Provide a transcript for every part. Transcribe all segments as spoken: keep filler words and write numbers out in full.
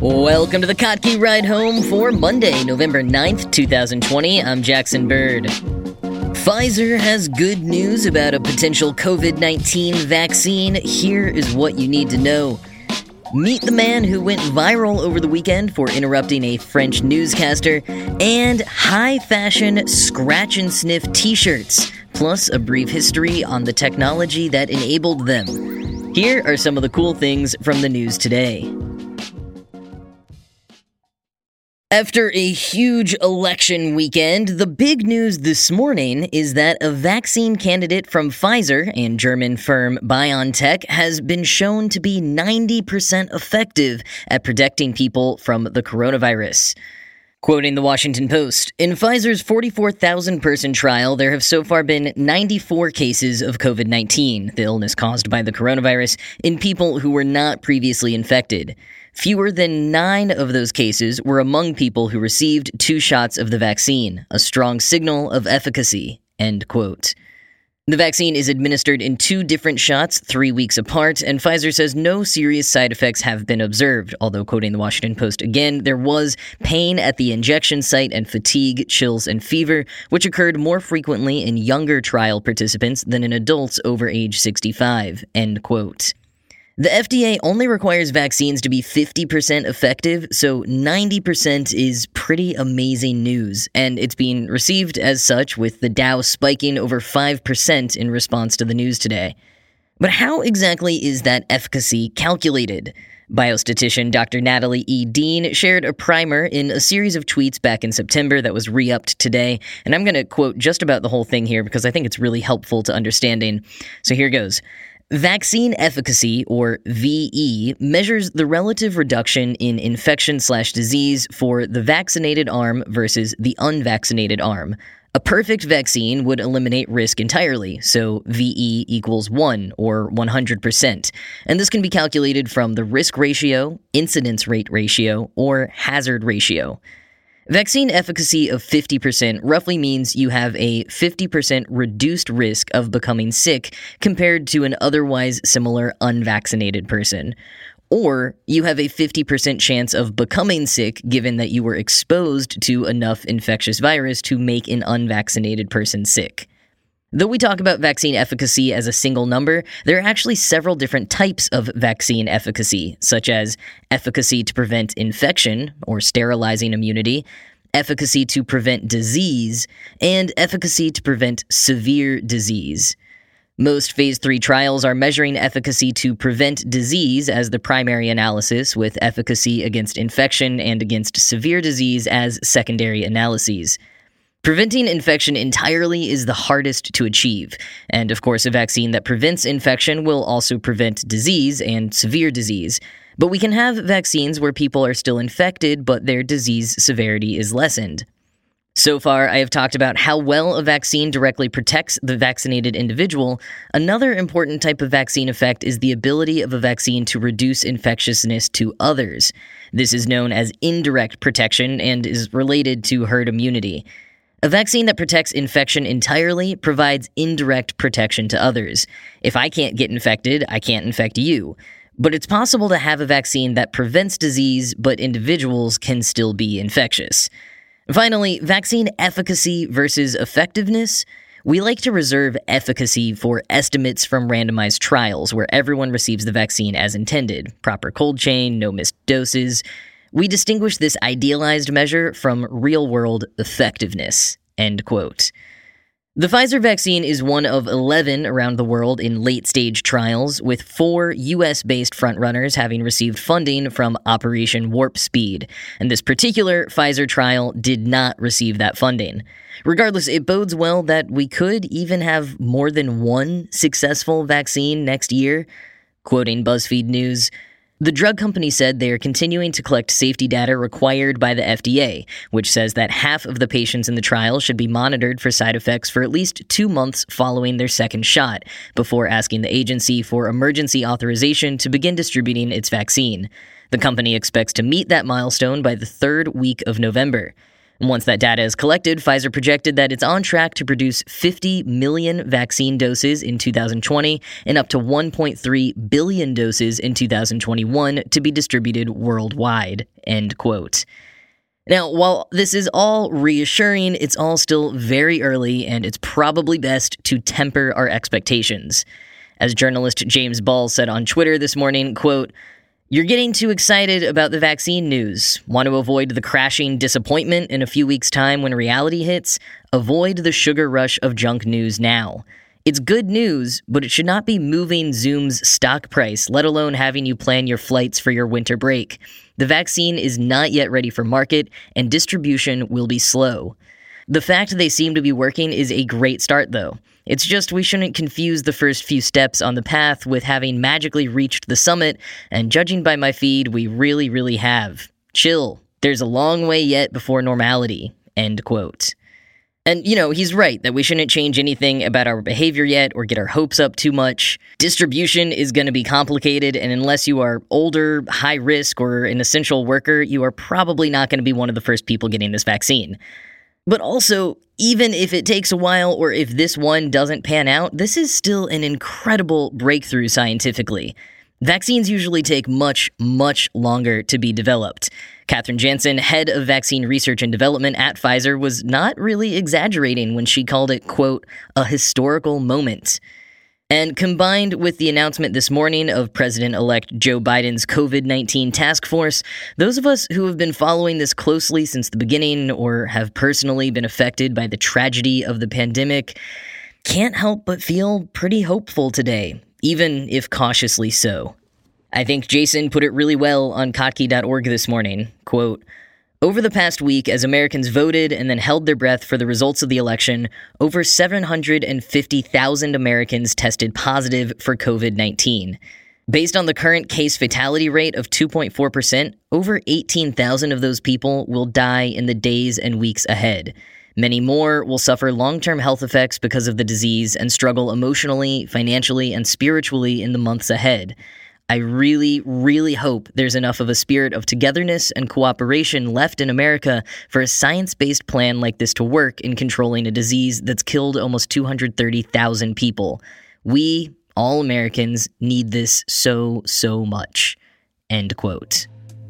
Welcome to the Kottke Ride Home for Monday, November ninth, twenty twenty. I'm Jackson Bird. Pfizer has good news about a potential covid nineteen vaccine. Here is what you need to know. Meet the man who went viral over the weekend for interrupting a French newscaster, and high-fashion scratch-and-sniff t-shirts, plus a brief history on the technology that enabled them. Here are some of the cool things from the news today. After a huge election weekend, the big news this morning is that a vaccine candidate from Pfizer and German firm BioNTech has been shown to be ninety percent effective at protecting people from the coronavirus. Quoting the Washington Post, in Pfizer's forty-four thousand person trial, there have so far been ninety-four cases of covid nineteen, the illness caused by the coronavirus, in people who were not previously infected. Fewer than nine of those cases were among people who received two shots of the vaccine, a strong signal of efficacy, end quote. The vaccine is administered in two different shots, three weeks apart, and Pfizer says no serious side effects have been observed, although, quoting the Washington Post again, there was pain at the injection site and fatigue, chills, and fever, which occurred more frequently in younger trial participants than in adults over age sixty-five, end quote. The F D A only requires vaccines to be fifty percent effective, so ninety percent is pretty amazing news, and it's being received as such, with the Dow spiking over five percent in response to the news today. But how exactly is that efficacy calculated? Biostatistician Doctor Natalie E. Dean shared a primer in a series of tweets back in September that was re-upped today, and I'm going to quote just about the whole thing here because I think it's really helpful to understanding. So here goes. Vaccine efficacy, or V E, measures the relative reduction in infection slash disease for the vaccinated arm versus the unvaccinated arm. A perfect vaccine would eliminate risk entirely, so V E equals one, or one hundred percent. And this can be calculated from the risk ratio, incidence rate ratio, or hazard ratio. Vaccine efficacy of fifty percent roughly means you have a fifty percent reduced risk of becoming sick compared to an otherwise similar unvaccinated person. Or you have a fifty percent chance of becoming sick given that you were exposed to enough infectious virus to make an unvaccinated person sick. Though we talk about vaccine efficacy as a single number, there are actually several different types of vaccine efficacy, such as efficacy to prevent infection, or sterilizing immunity, efficacy to prevent disease, and efficacy to prevent severe disease. Most phase three trials are measuring efficacy to prevent disease as the primary analysis, with efficacy against infection and against severe disease as secondary analyses. Preventing infection entirely is the hardest to achieve, and of course a vaccine that prevents infection will also prevent disease and severe disease. But we can have vaccines where people are still infected, but their disease severity is lessened. So far, I have talked about how well a vaccine directly protects the vaccinated individual. Another important type of vaccine effect is the ability of a vaccine to reduce infectiousness to others. This is known as indirect protection and is related to herd immunity. A vaccine that protects infection entirely provides indirect protection to others. If I can't get infected, I can't infect you. But it's possible to have a vaccine that prevents disease, but individuals can still be infectious. Finally, vaccine efficacy versus effectiveness. We like to reserve efficacy for estimates from randomized trials where everyone receives the vaccine as intended, proper cold chain, no missed doses. We distinguish this idealized measure from real-world effectiveness, end quote. The Pfizer vaccine is one of eleven around the world in late-stage trials, with four U S-based frontrunners having received funding from Operation Warp Speed, and this particular Pfizer trial did not receive that funding. Regardless, it bodes well that we could even have more than one successful vaccine next year. Quoting BuzzFeed News, the drug company said they are continuing to collect safety data required by the F D A, which says that half of the patients in the trial should be monitored for side effects for at least two months following their second shot, before asking the agency for emergency authorization to begin distributing its vaccine. The company expects to meet that milestone by the third week of November. And once that data is collected, Pfizer projected that it's on track to produce fifty million vaccine doses in two thousand twenty and up to one point three billion doses in two thousand twenty-one to be distributed worldwide, end quote. Now, while this is all reassuring, it's all still very early, and it's probably best to temper our expectations. As journalist James Ball said on Twitter this morning, quote, "You're getting too excited about the vaccine news. Want to avoid the crashing disappointment in a few weeks' time when reality hits? Avoid the sugar rush of junk news now. It's good news, but it should not be moving Zoom's stock price, let alone having you plan your flights for your winter break. The vaccine is not yet ready for market, and distribution will be slow. The fact they seem to be working is a great start, though. It's just we shouldn't confuse the first few steps on the path with having magically reached the summit, and judging by my feed, we really, really have. Chill. There's a long way yet before normality," end quote. And, you know, he's right that we shouldn't change anything about our behavior yet or get our hopes up too much. Distribution is going to be complicated, and unless you are older, high risk, or an essential worker, you are probably not going to be one of the first people getting this vaccine. But also, even if it takes a while or if this one doesn't pan out, this is still an incredible breakthrough scientifically. Vaccines usually take much, much longer to be developed. Katherine Jansen, head of vaccine research and development at Pfizer, was not really exaggerating when she called it, quote, "a historical moment." And combined with the announcement this morning of President-elect Joe Biden's covid nineteen task force, those of us who have been following this closely since the beginning or have personally been affected by the tragedy of the pandemic can't help but feel pretty hopeful today, even if cautiously so. I think Jason put it really well on kottke dot org this morning, quote, "Over the past week, as Americans voted and then held their breath for the results of the election, over seven hundred fifty thousand Americans tested positive for covid nineteen. Based on the current case fatality rate of two point four percent, over eighteen thousand of those people will die in the days and weeks ahead. Many more will suffer long-term health effects because of the disease and struggle emotionally, financially, and spiritually in the months ahead. I really, really hope there's enough of a spirit of togetherness and cooperation left in America for a science-based plan like this to work in controlling a disease that's killed almost two hundred thirty thousand people. We, all Americans, need this so, so much." End quote.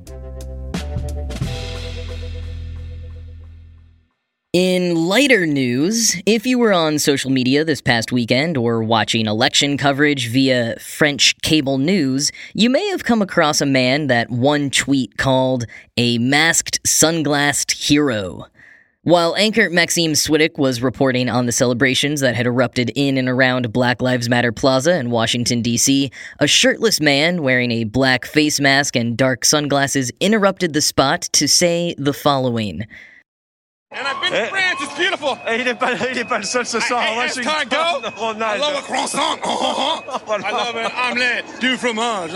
In lighter news, if you were on social media this past weekend or watching election coverage via French cable news, you may have come across a man that one tweet called a masked, sunglassed hero. While anchor Maxime Swidek was reporting on the celebrations that had erupted in and around Black Lives Matter Plaza in Washington, D C, a shirtless man wearing a black face mask and dark sunglasses interrupted the spot to say the following. And I've been to France, it's beautiful. Il est pas, il est pas le seul ce soir. I, I, escargot. I love a croissant. I love an omelette du fromage.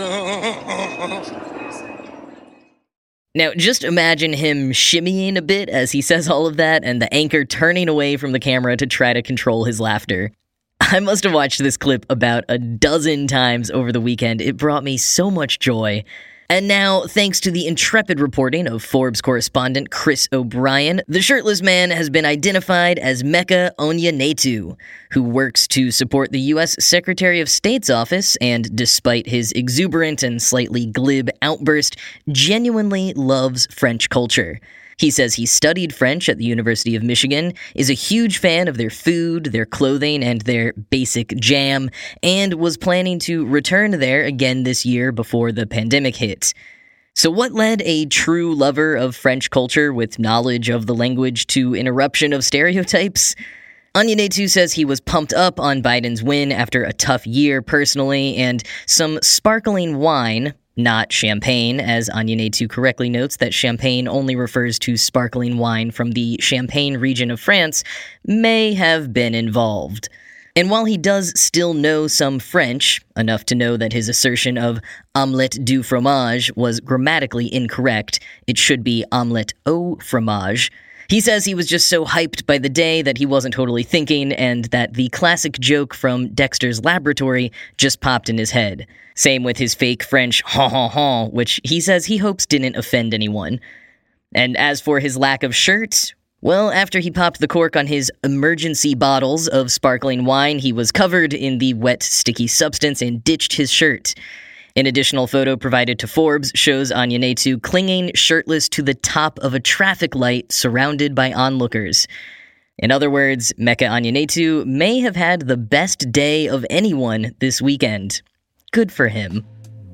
Now, just imagine him shimmying a bit as he says all of that, and the anchor turning away from the camera to try to control his laughter. I must have watched this clip about a dozen times over the weekend. It brought me so much joy. And now, thanks to the intrepid reporting of Forbes correspondent Chris O'Brien, the shirtless man has been identified as Mecca Onyenetu, who works to support the U S Secretary of State's office and, despite his exuberant and slightly glib outburst, genuinely loves French culture. He says he studied French at the University of Michigan, is a huge fan of their food, their clothing, and their basic jam, and was planning to return there again this year before the pandemic hit. So what led a true lover of French culture with knowledge of the language to an eruption of stereotypes? Onyenetu says he was pumped up on Biden's win after a tough year personally, and some sparkling wine, not champagne, as Onyenetu correctly notes that champagne only refers to sparkling wine from the Champagne region of France, may have been involved. And while he does still know some French, enough to know that his assertion of omelette du fromage was grammatically incorrect, it should be omelette au fromage, he says he was just so hyped by the day that he wasn't totally thinking, and that the classic joke from Dexter's Laboratory just popped in his head. Same with his fake French ha ha ha, which he says he hopes didn't offend anyone. And as for his lack of shirt, Well, after he popped the cork on his emergency bottles of sparkling wine, he was covered in the wet, sticky substance and ditched his shirt. An additional photo provided to Forbes shows Onyenetu clinging shirtless to the top of a traffic light surrounded by onlookers. In other words, Mecca Onyenetu may have had the best day of anyone this weekend. Good for him.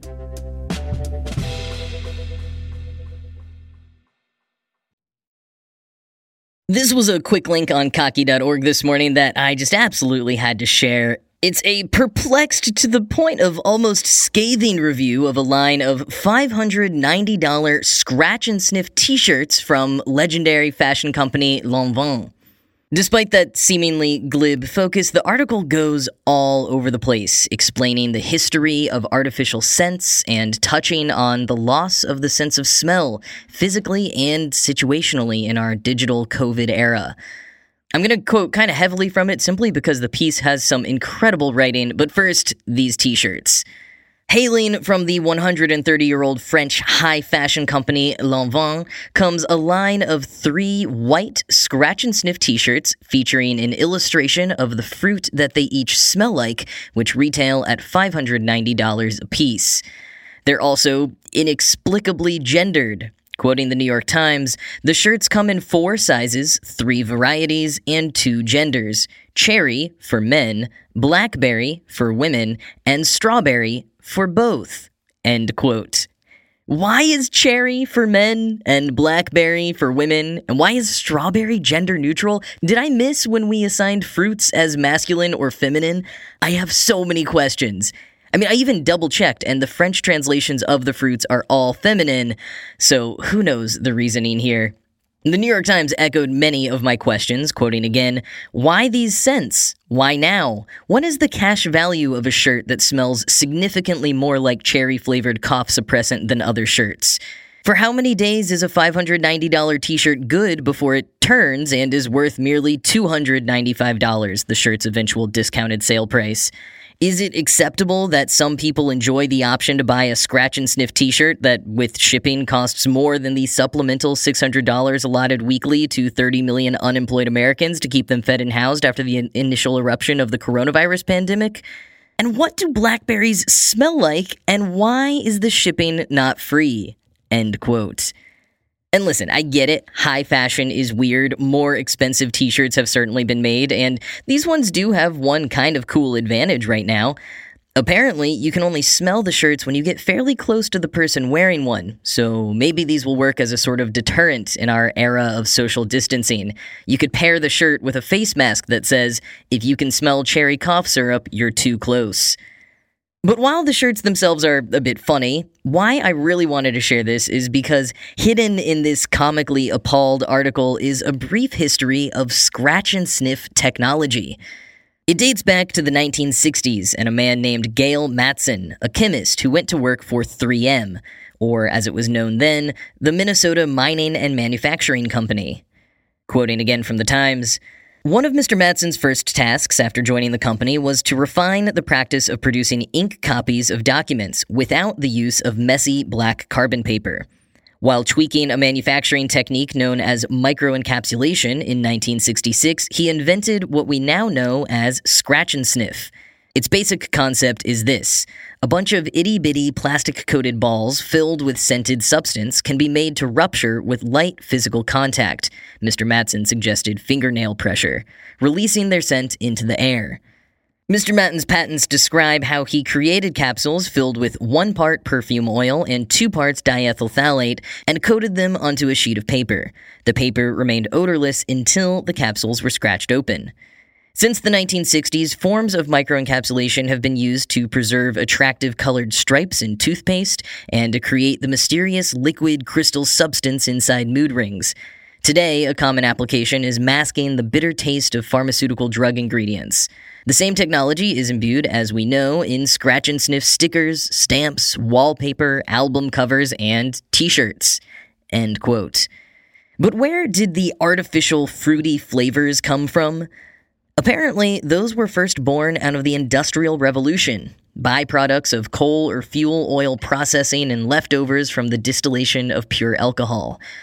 This was a quick link on cocky dot org this morning that I just absolutely had to share. It's a perplexed to the point of almost scathing review of a line of five hundred ninety dollars scratch-and-sniff t-shirts from legendary fashion company Lanvin. Despite that seemingly glib focus, the article goes all over the place, explaining the history of artificial scents and touching on the loss of the sense of smell, physically and situationally in our digital COVID era. I'm going to quote kind of heavily from it simply because the piece has some incredible writing, but first, these t-shirts. Hailing from the one hundred thirty-year-old French high-fashion company Lanvin comes a line of three white scratch-and-sniff t-shirts featuring an illustration of the fruit that they each smell like, which retail at five hundred ninety dollars a piece. They're also inexplicably gendered. Quoting the New York Times, the shirts come in four sizes, three varieties, and two genders: cherry for men, blackberry for women, and strawberry for both. End quote. Why is cherry for men and blackberry for women? And why is strawberry gender neutral? Did I miss when we assigned fruits as masculine or feminine? I have so many questions. I mean, I even double-checked, and the French translations of the fruits are all feminine, so who knows the reasoning here. The New York Times echoed many of my questions, quoting again, "Why these scents? Why now? What is the cash value of a shirt that smells significantly more like cherry-flavored cough suppressant than other shirts? For how many days is a five hundred ninety dollars t-shirt good before it turns and is worth merely two hundred ninety-five dollars, the shirt's eventual discounted sale price? Is it acceptable that some people enjoy the option to buy a scratch-and-sniff t-shirt that, with shipping, costs more than the supplemental six hundred dollars allotted weekly to thirty million unemployed Americans to keep them fed and housed after the in- initial eruption of the coronavirus pandemic? And what do blackberries smell like, and why is the shipping not free?" End quote. And listen, I get it. High fashion is weird. More expensive t-shirts have certainly been made, and these ones do have one kind of cool advantage right now. Apparently, you can only smell the shirts when you get fairly close to the person wearing one, so maybe these will work as a sort of deterrent in our era of social distancing. You could pair the shirt with a face mask that says, "If you can smell cherry cough syrup, you're too close." But while the shirts themselves are a bit funny, why I really wanted to share this is because hidden in this comically appalled article is a brief history of scratch-and-sniff technology. It dates back to the nineteen sixties and a man named Gail Matson, a chemist who went to work for three M, or as it was known then, the Minnesota Mining and Manufacturing Company. Quoting again from the Times, "One of Mister Matson's first tasks after joining the company was to refine the practice of producing ink copies of documents without the use of messy black carbon paper. While tweaking a manufacturing technique known as microencapsulation in nineteen sixty-six, he invented what we now know as scratch-and-sniff. Its basic concept is this: a bunch of itty-bitty plastic-coated balls filled with scented substance can be made to rupture with light physical contact," Mister Matson suggested fingernail pressure, releasing their scent into the air. Mister Matson's patents describe how he created capsules filled with one part perfume oil and two parts diethyl phthalate and coated them onto a sheet of paper. The paper remained odorless until the capsules were scratched open. Since the nineteen sixties, forms of microencapsulation have been used to preserve attractive colored stripes in toothpaste and to create the mysterious liquid crystal substance inside mood rings. Today, a common application is masking the bitter taste of pharmaceutical drug ingredients. The same technology is imbued, as we know, in scratch-and-sniff stickers, stamps, wallpaper, album covers, and t-shirts. End quote. But where did the artificial fruity flavors come from? Apparently, those were first born out of the Industrial Revolution, byproducts of coal or fuel oil processing and leftovers from the distillation of pure alcohol.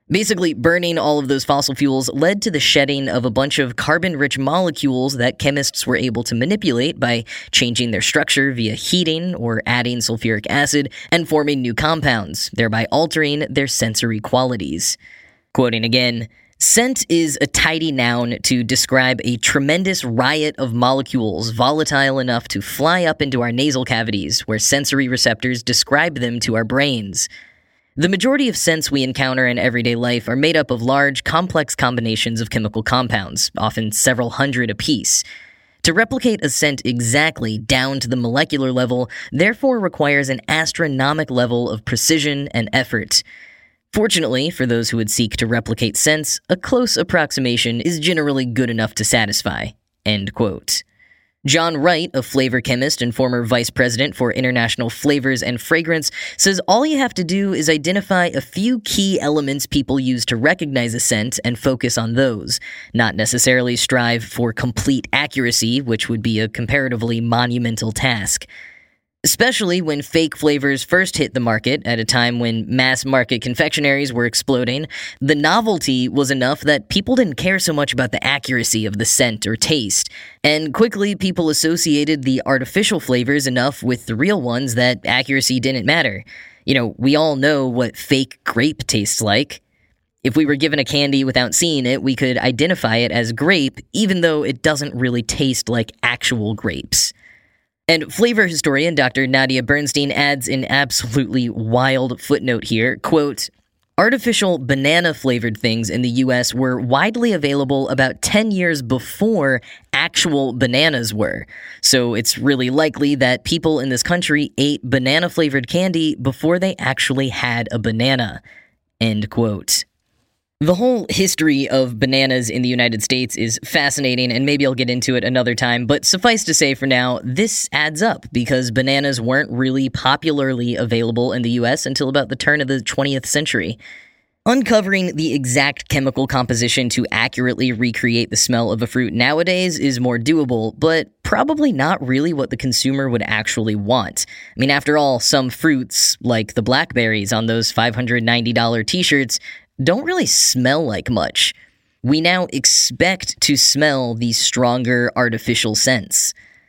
Basically, burning all of those fossil fuels led to the shedding of a bunch of carbon-rich molecules that chemists were able to manipulate by changing their structure via heating or adding sulfuric acid and forming new compounds, thereby altering their sensory qualities. Quoting again, "Scent is a tidy noun to describe a tremendous riot of molecules volatile enough to fly up into our nasal cavities, where sensory receptors describe them to our brains. The majority of scents we encounter in everyday life are made up of large, complex combinations of chemical compounds, often several hundred apiece. To replicate a scent exactly down to the molecular level, therefore requires an astronomical level of precision and effort. Fortunately, for those who would seek to replicate scents, a close approximation is generally good enough to satisfy." End quote. John Wright, a flavor chemist and former vice president for International Flavors and Fragrance, says all you have to do is identify a few key elements people use to recognize a scent and focus on those, not necessarily strive for complete accuracy, which would be a comparatively monumental task. Especially when fake flavors first hit the market at a time when mass-market confectionaries were exploding, the novelty was enough that people didn't care so much about the accuracy of the scent or taste, and quickly people associated the artificial flavors enough with the real ones that accuracy didn't matter. You know, we all know what fake grape tastes like. If we were given a candy without seeing it, we could identify it as grape, even though it doesn't really taste like actual grapes. And flavor historian Doctor Nadia Bernstein adds an absolutely wild footnote here, quote, "Artificial banana-flavored things in the U S were widely available about ten years before actual bananas were, so it's really likely that people in this country ate banana-flavored candy before they actually had a banana." End quote. The whole history of bananas in the United States is fascinating, and maybe I'll get into it another time, but suffice to say for now, this adds up because bananas weren't really popularly available in the U S until about the turn of the twentieth century. Uncovering the exact chemical composition to accurately recreate the smell of a fruit nowadays is more doable, but probably not really what the consumer would actually want. I mean, after all, some fruits, like the blackberries on those five hundred ninety dollars t-shirts, don't really smell like much. We now expect to smell these stronger artificial scents.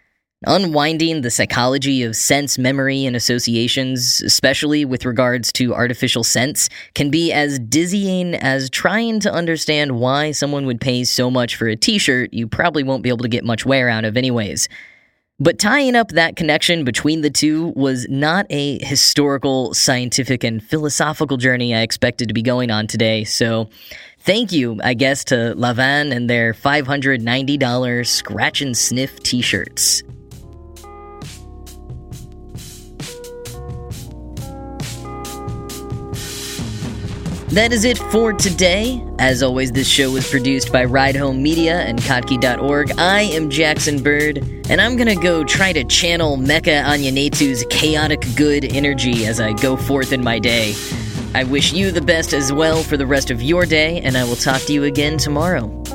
Unwinding the psychology of sense memory and associations, especially with regards to artificial scents, can be as dizzying as trying to understand why someone would pay so much for a t-shirt you probably won't be able to get much wear out of anyways. But tying up that connection between the two was not a historical, scientific, and philosophical journey I expected to be going on today, so thank you, I guess, to Lanvin and their five hundred ninety dollars scratch and sniff t-shirts. That is it for today. As always, this show was produced by Ride Home Media and Kottke dot org. I am Jackson Bird, and I'm gonna go try to channel Mecha Anyanetsu's chaotic good energy as I go forth in my day. I wish you the best as well for the rest of your day, and I will talk to you again tomorrow.